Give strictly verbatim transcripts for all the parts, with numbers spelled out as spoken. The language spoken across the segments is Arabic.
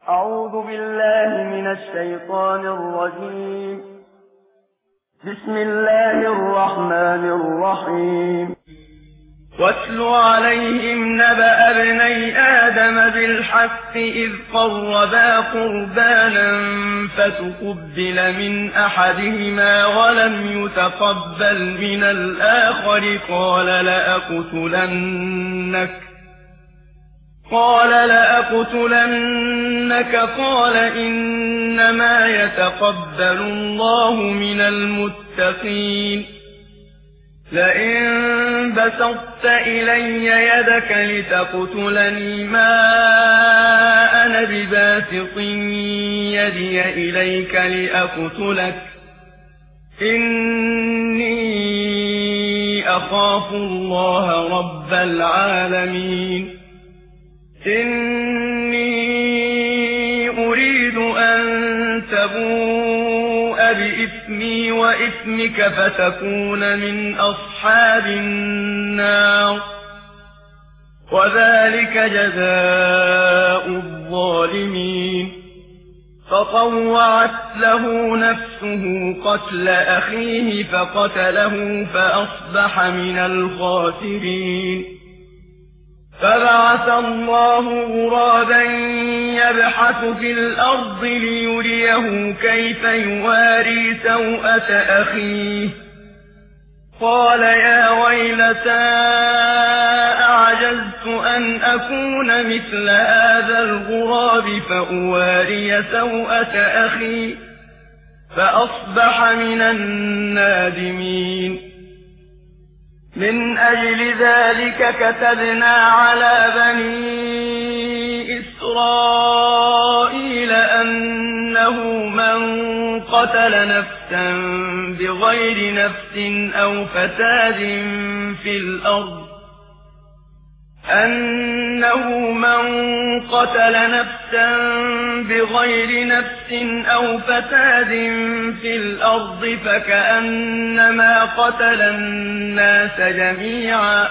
أعوذ بالله من الشيطان الرجيم. بسم الله الرحمن الرحيم. واتل عليهم نبأ ابني آدم بالحق إذ قربا قربانا فتقبل من أحدهما ولم يتقبل من الآخر قال لأقتلنك قال لأقتلنك قال إنما يتقبل الله من المتقين. لئن بسطت إلي يدك لتقتلني ما أنا بباسط يدي إليك لأقتلك إني أخاف الله رب العالمين. إني أريد أن تبوء بإثمي وإثمك فتكون من أصحاب النار وذلك جزاء الظالمين. فطوعت له نفسه قتل أخيه فقتله فأصبح من الخاسرين. فبعث الله غرابا يبحث في الأرض ليريه كيف يواري سوءة أخيه قال يا ويلتى أعجزت أن أكون مثل هذا الغراب فأواري سوءة أخي فأصبح من النادمين. من أجل ذلك كتبنا على بني إسرائيل أنه من قتل نفسا بغير نفس أو فساد في الأرض أنه من قتل نفسا بغير نفس أو فساد في الأرض فكأنما قتل الناس جميعا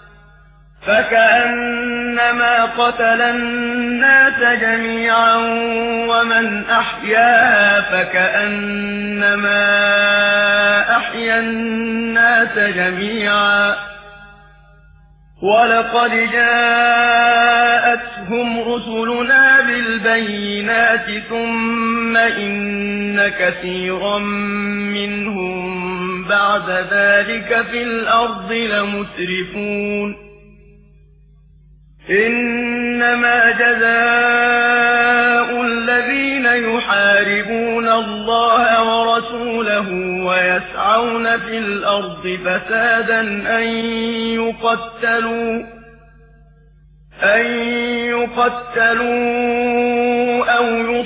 فكأنما قتل الناس جميعا ومن أحياها فكأنما أحيا الناس جميعا. ولقد جاءتهم رسلنا بالبينات ثم إن كثيرا منهم بعد ذلك في الأرض لمسرفون. إنما جزاء الذين يحاربون الله ورسوله ويسعون في الأرض فسادا أن يقتلوا أن يقتلوا أو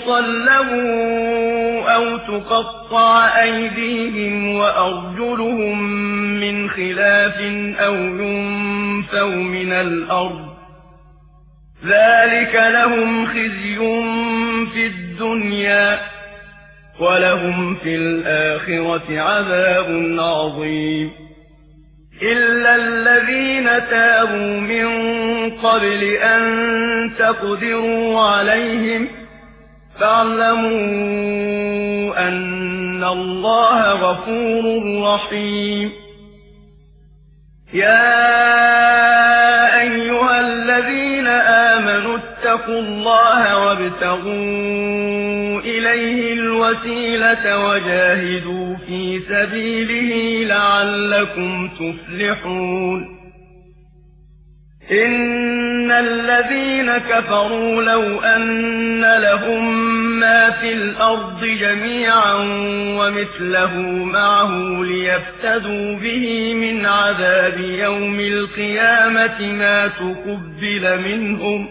يصلبوا أو تقطع أيديهم وأرجلهم من خلاف أو ينفوا من الأرض ذلك لهم خزي في الدنيا ولهم في الآخرة عذاب عظيم. إلا الذين تابوا من قبل أن تقدروا عليهم فاعلموا أن الله غفور رحيم. يا أيها الذين آمنوا اتقوا الله وابتغوا إليه الوسيلة وجاهدوا في سبيله لعلكم تفلحون. إن الذين كفروا لو أن لهم ما في الأرض جميعا ومثله معه ليفتدوا به من عذاب يوم القيامة ما تقبل منهم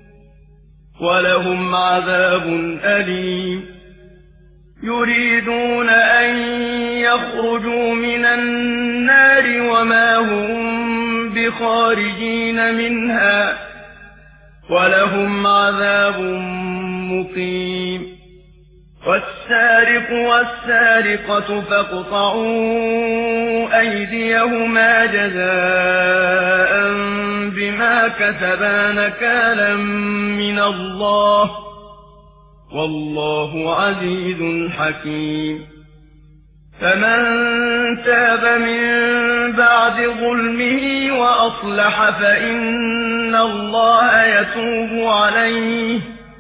ولهم عذاب أليم. يريدون أن يخرجوا من النار وما هم بخارجين منها ولهم عذاب مقيم. والسارق والسارقة فاقطعوا أيديهما جزاء بما كسبا نكالا من الله والله عزيز حكيم. فمن تاب من بعد ظلمه وأصلح فإن الله يتوب عليه،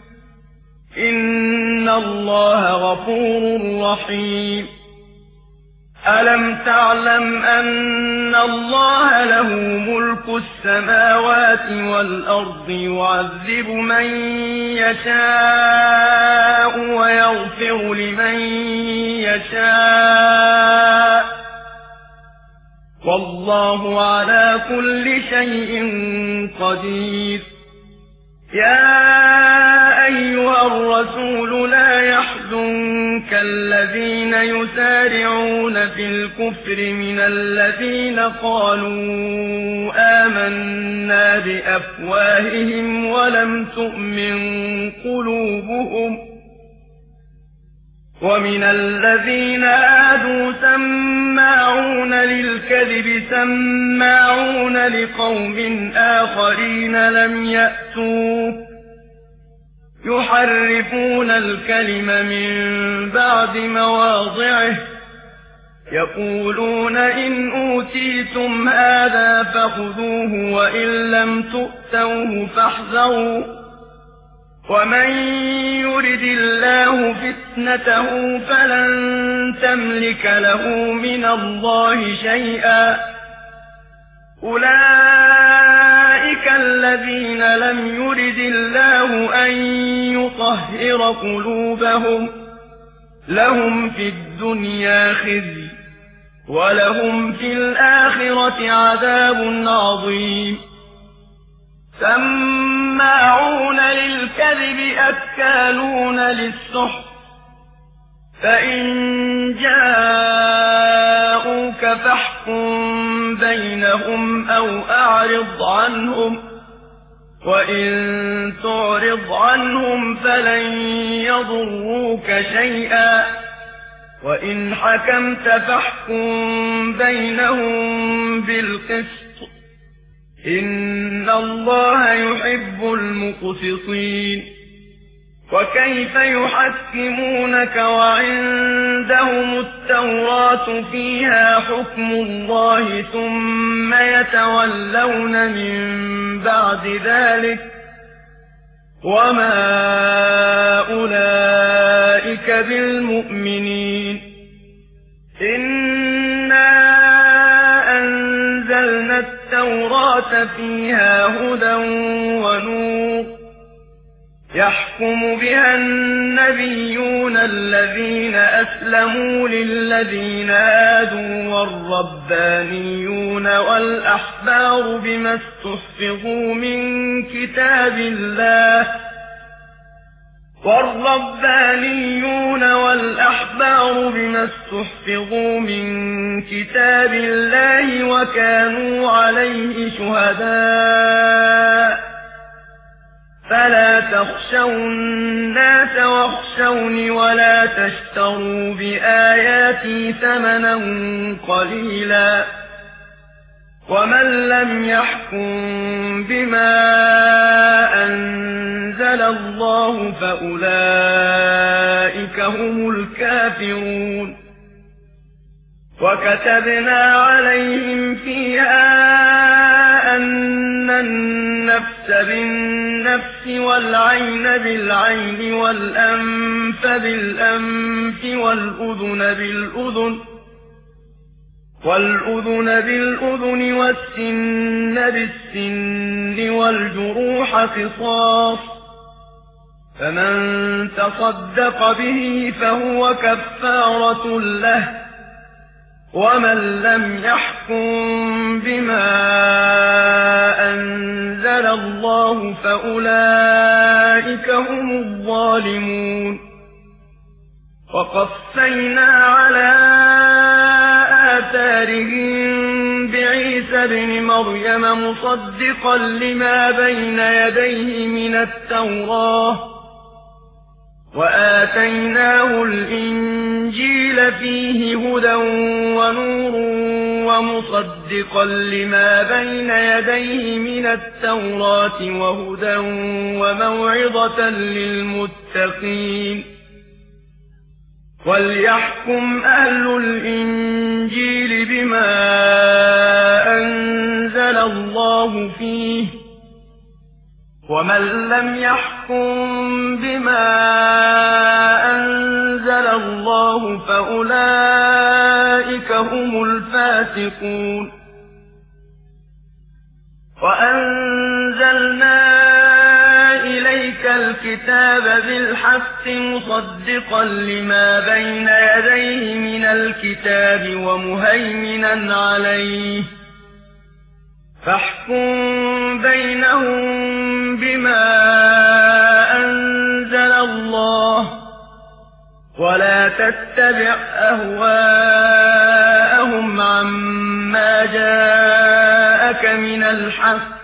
إن الله غفور رحيم. ألم تعلم أن الله له ملك السماوات والأرض يعذب من يشاء ويغفر لمن يشاء، والله على كل شيء قدير. يا أيها الرسول لا يحزنك الذين يسارعون في الكفر من الذين قالوا آمنا بأفواههم ولم تؤمن قلوبهم، ومن الذين هادوا سماعون للكذب سماعون لقوم آخرين لم يأتوك، يحرفون الكلم من بعد مواضعه، يقولون إن أوتيتم هذا فخذوه وإن لم تؤتوه فاحذروا، ومن يرد الله فتنته فلن تملك له من الله شيئا. أولئك الذين لم يرد الله أن يطهر قلوبهم، لهم في الدنيا خزي ولهم في الآخرة عذاب عظيم. سماعون للكذب أكالون للسحت، فإن جاءوك فاحكم بينهم أو أعرض عنهم، وإن تعرض عنهم فلن يضروك شيئا، وإن حكمت فاحكم بينهم بالقسط، إن الله يحب المقسطين. وكيف يحكمونك وعندهم التوراة فيها حكم الله ثم يتولون من بعد ذلك، وما أولئك بالمؤمنين. إنا أنزلنا التوراة فيها هدى ونور، يحكم بها النبيون الذين أسلموا للذين هادوا والربانيون والأحبار بما استحفظوا من كتاب الله والربانيون والأحبار بما استحفظوا من كتاب الله وكانوا عليه شهداء. فلا تخشوا الناس واخشوني ولا تشتروا بآياتي ثمنا قليلا، ومن لم يحكم بما أنزل الله فأولئك هم الكافرون. وكتبنا عليهم فيها أن النفس بالنفس والعين بالعين والأنف بالأنف والأذن بالأذن والأذن بالأذن والسن بالسن والجروح قصاص، فمن تصدق به فهو كفارة له، ومن لم يحكم بما أنزل الله فأولئك هم الظالمون. وقفينا على آثارهم بعيسى ابن مريم مصدقا لما بين يديه من التوراة، وآتيناه الإنجيل فيه هدى ونور ومصدقا مصدقا لما بين يديه من التوراة وهدى وموعظة للمتقين وليحكم أهل الإنجيل بما أنزل الله فيه ومن لم يحكم بما أنزل الله فأولئك هم الفاسقون وأنزلنا إليك الكتاب بالحق مصدقا لما بين يديه من الكتاب ومهيمنا عليه فاحكم بينهم بما أنزل الله ولا تتبع أهواءهم عما جاءك من الحق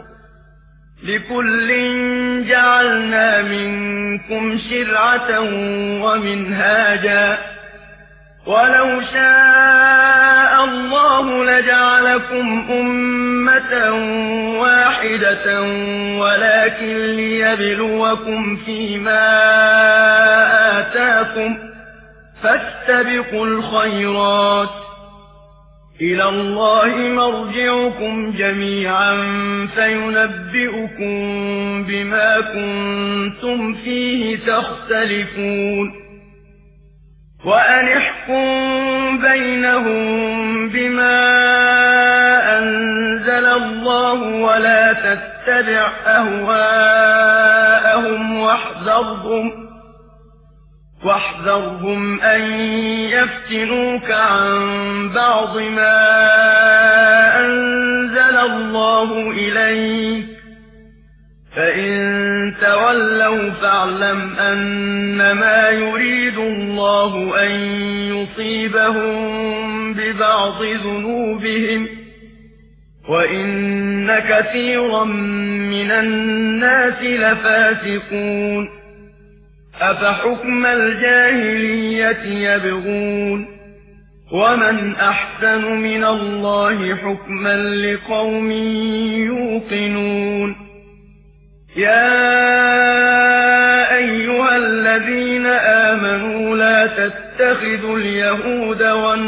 لكل جعلنا منكم شرعة ومنهاجا ولو شاء الله لجعلكم أمة واحدة ولكن ليبلوكم فيما آتاكم فاستبقوا الخيرات إلى الله مرجعكم جميعا فينبئكم بما كنتم فيه تختلفون وأن احكم بينهم بما أنزل الله ولا تتبع أهواءهم واحذرهم واحذرهم أن يفتنوك عن بعض ما أنزل الله إليك فإن تولوا فاعلم أنما يريد الله أن يصيبهم ببعض ذنوبهم وإن كثيرا من الناس لفاسقون أفحكم الجاهلية يبغون ومن أحسن من الله حكما لقوم يوقنون يا أيها الذين آمنوا لا تتخذوا اليهود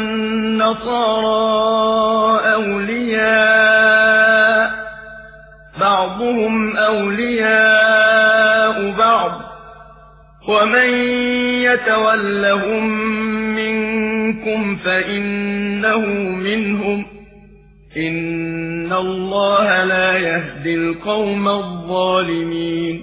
والنصارى أولياء بعضهم أولياء بعض ومن يتولهم منكم فإنه منهم إن الله لا يهدي القوم الظالمين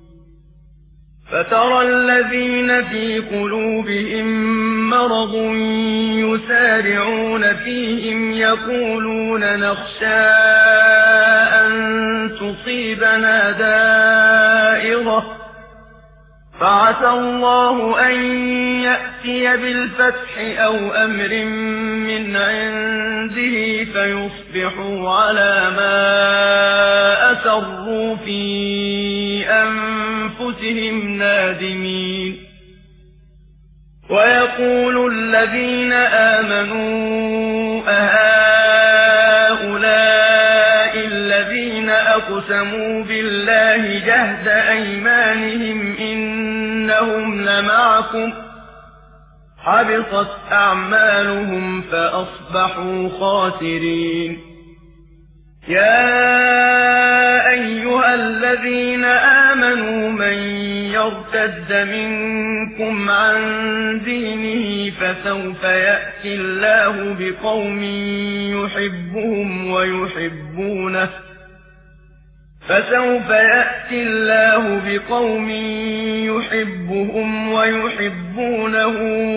فترى الذين في قلوبهم مرض يسارعون فيهم يقولون نخشى أن تصيبنا دائرة فعسى الله أن يأتي بالفتح أو أمر من عنده فيصبحوا على ما أسروا في أنفسهم نادمين ويقول الذين آمنوا أهؤلاء الذين أقسموا بالله جهد أيمانهم إنهم لمعكم حبطت أعمالهم فأصبحوا خاسرين يا أيها الذين آمنوا من يرتد منكم عن دينه فسوف يأتي الله بقوم يحبهم ويحبونه فسوف يأتي الله بقوم يحبهم ويحبونه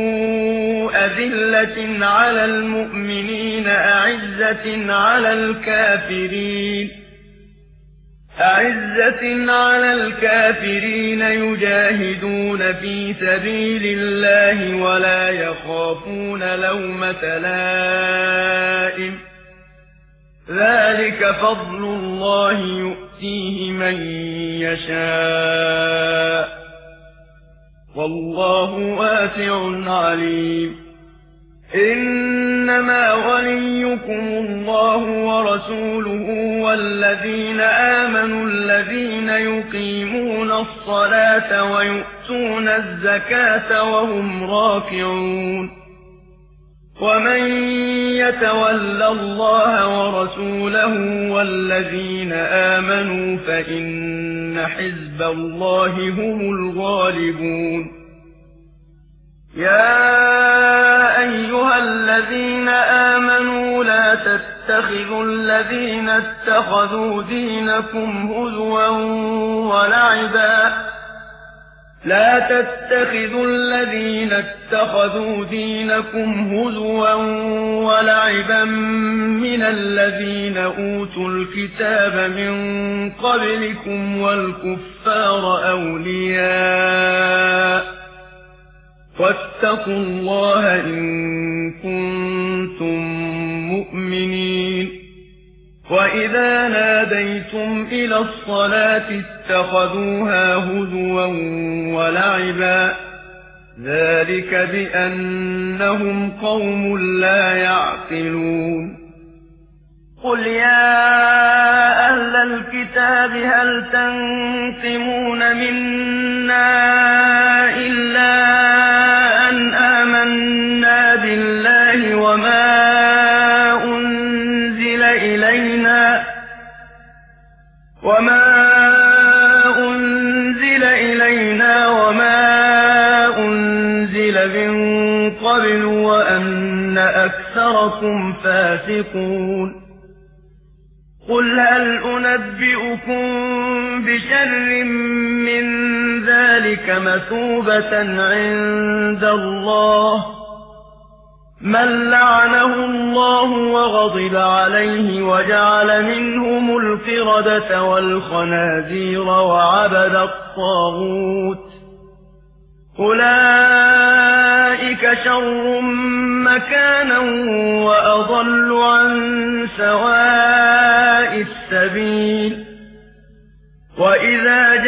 أذلة على المؤمنين أعزة على الكافرين أعزة على الكافرين يجاهدون في سبيل الله ولا يخافون لومة لائم ذلك فضل الله يؤتيه من يشاء والله واسع عليم إنما وليكم الله ورسوله والذين آمنوا الذين يقيمون الصلاة ويؤتون الزكاة وهم راكعون ومن يتول الله ورسوله والذين آمنوا فإن حزب الله هم الغالبون. يا أيها الذين آمنوا لا تتخذوا الذين اتخذوا دينكم هزوا ولعبا لا تتخذوا الذين اتخذوا دينكم هزوا ولعبا من الذين أوتوا الكتاب من قبلكم والكفار أولياء واتقوا الله إن كنتم مؤمنين. وإذا ناديتم إلى الصلاة اتخذوها هزوا ولعبا ذلك بأنهم قوم لا يعقلون. قل يا أهل الكتاب هل تنقمون منا إلا أن آمنا بالله وما أنزل إلينا وما أنزل إلينا وما أنزل من قبل وأن أكثركم فاسقون. قل هل أنبئكم بشر من ذلك مثوبة عند الله من لعنه الله وغضب عليه وجعل منهم القردة والخنازير وعبد الطاغوت أولئك شر مكانا وأضل عن سواء السبيل. وإذا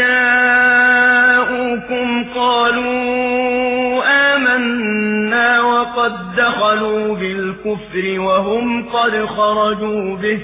جاءوكم قالوا آمنا وقد دخلوا بالكفر وهم قد خرجوا به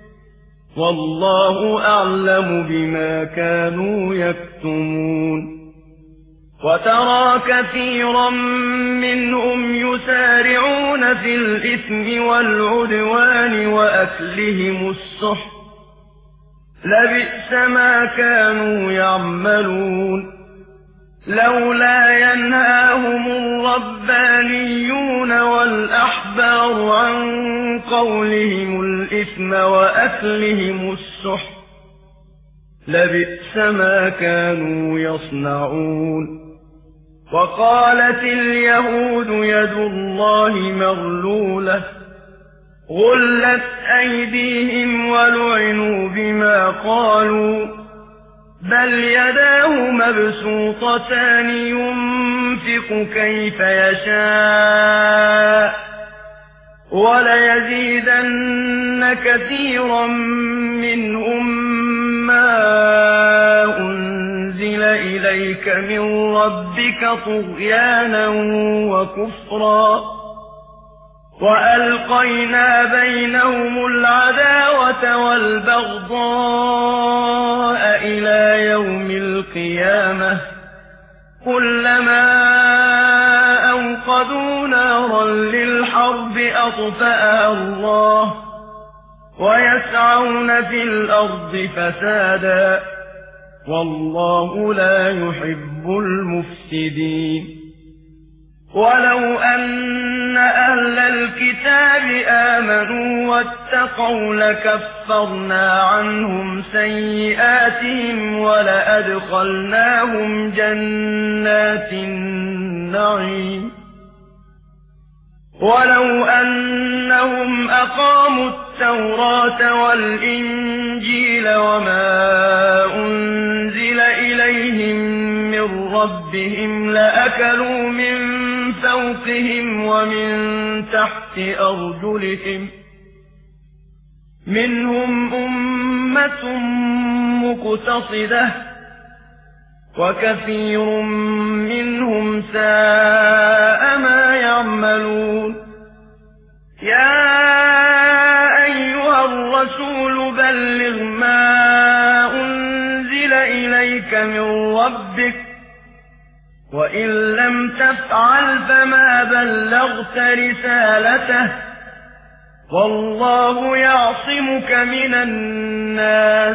والله أعلم بما كانوا يكتمون. وترى كثيرا منهم يسارعون في الإثم والعدوان وأكلهم السحت لبئس ما كانوا يعملون. لولا ينهاهم الربانيون والأحبار عن قولهم الإثم وأكلهم السحت لبئس ما كانوا يصنعون. وقالت اليهود يد الله مغلولة غلت أيديهم ولعنوا بما قالوا بل يداه مبسوطتان ينفق كيف يشاء وليزيدن كثيرا منهم ما أنزل إليك من ربك طغيانا وكفرا وألقينا بينهم العداوة والبغضاء إلى يوم القيامة كلما أوقدوا نارا للحرب أطفأها الله ويسعون في الأرض فسادا والله لا يحب المفسدين. ولو أن أهل الكتاب آمنوا واتقوا لكفرنا عنهم سيئاتهم ولأدخلناهم جنات النعيم. ولو أنهم أقاموا التوراة والإنجيل وما أنزل إليهم من ربهم لأكلوا من فوقهم ومن تحت أرجلهم منهم أمة مقتصدة وكثير منهم ساء ما يعملون. وإن لم تفعل فما بلغت رسالته والله يعصمك من الناس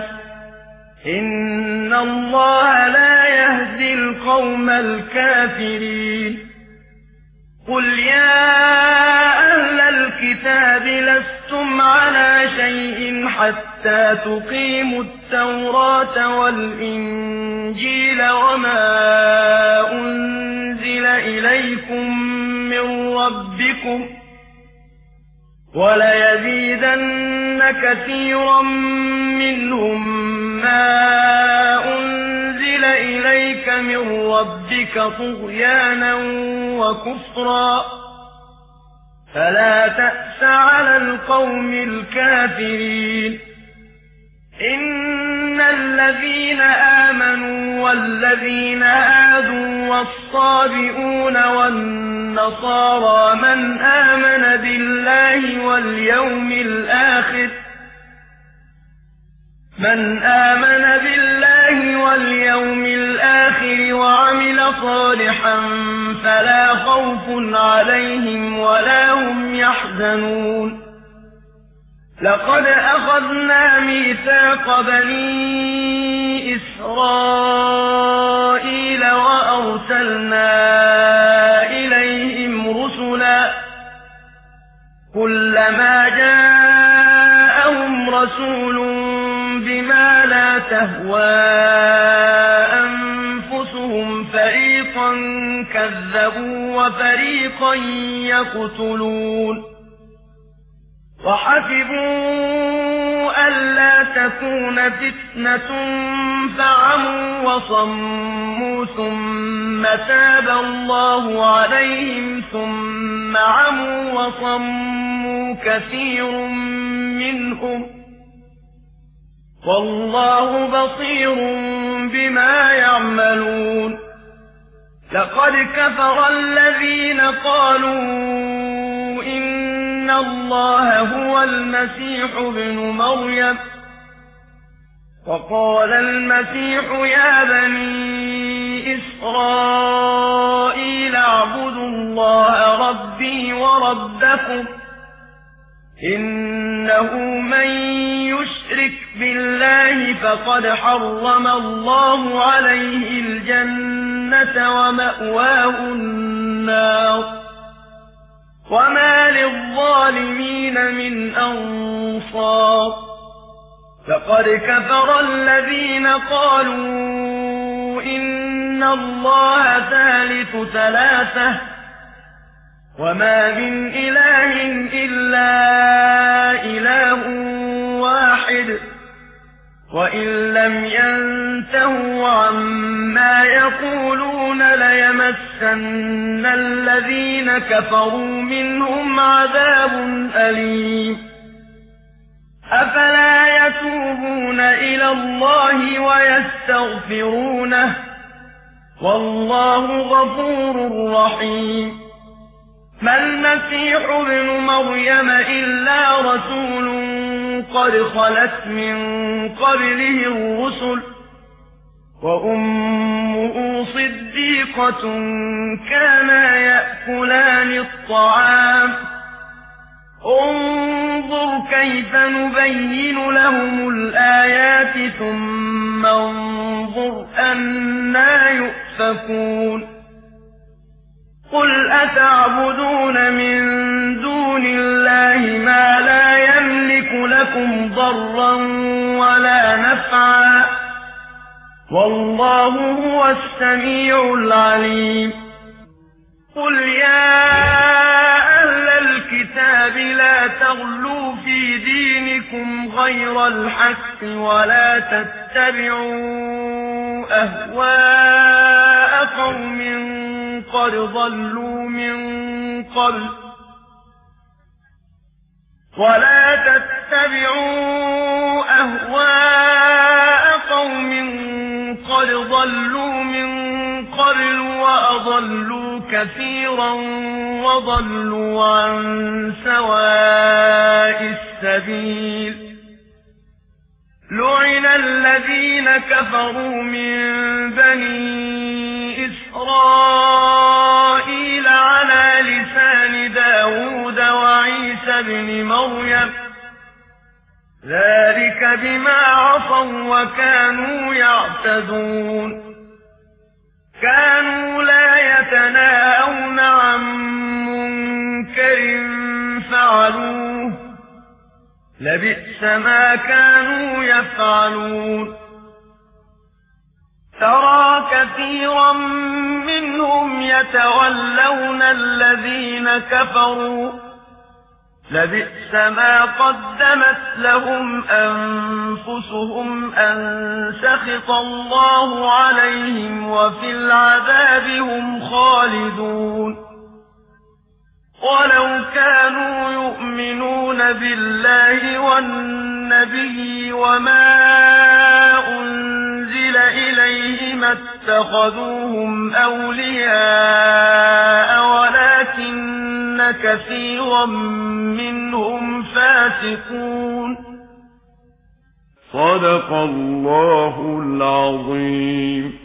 إن الله لا يهدي القوم الكافرين قل يا أهل الكتاب لستم على شيء حتى تقيموا التوراة والإنجيل وما أنزل إليكم من ربكم وليزيدن كثيرا منهم ما أنزل إليك من ربك طغيانا وكفرا فلا تأس على القوم الكافرين إن الذين آمنوا والذين هادوا والصابئون والنصارى من آمن بالله واليوم الآخر من آمن بالله واليوم الآخر وعمل صالحا فلا خوف عليهم ولا هم يحزنون لقد أخذنا ميثاق بني إسرائيل وأرسلنا إليهم رسلا كلما جاءهم رسول بما لا تهوى أنفسهم فريقا كذبوا وفريقا يقتلون وحسبوا ألا تكون فتنة فعموا وصموا ثم تاب الله عليهم ثم عموا وصموا كثير منهم والله بصير بما يعملون لقد كفر الذين قالوا إن الله هو المسيح ابن مريم وقال المسيح يا بني إسرائيل اعبدوا الله ربي وربكم إنه من يشرك بالله فقد حرم الله عليه الجنة ومأواه النار وما للظالمين من أنصار لقد كفر الذين قالوا إن الله ثالث ثلاثة وما من إله إلا إله واحد وإن لم ينتهوا عما يقولون ليمسن الذين كفروا منهم عذاب أليم أفلا يتوبون إلى الله ويستغفرونه والله غفور رحيم ما المسيح ابن مريم إلا رسول قد خلت من قبله الرسل وأمه صديقة كانا يأكلان الطعام انظر كيف نبين لهم الآيات ثم انظر أنا يؤفكون قل أتعبدون من دون الله ما لا يملك لكم ضرا ولا نفعا والله هو السميع العليم قل يا أهل الكتاب لا تغلوا في دينكم غير الحق ولا تتبعوا أهواء قوم قد ضلوا من قبل ولا تتبعوا أهواء قوم قد ضلوا من قبل وأضلوا كثيرا وضلوا عن سواء السبيل لعن الذين كفروا من بني إسرائيل إسرائيل على لسان داود وعيسى بن مريم ذلك بما عصوا وكانوا يعتدون كانوا لا يتناهون عن منكر فعلوه لبئس ما كانوا يفعلون ترى كثيرا منهم يتولون الذين كفروا لبئس ما قدمت لهم أنفسهم أن سخط الله عليهم وفي العذاب هم خالدون ولو كانوا يؤمنون بالله والنبي وما أنزل إليه ما اتخذوهم أولياء ولكن كثيرا منهم فاسقون صدق الله العظيم.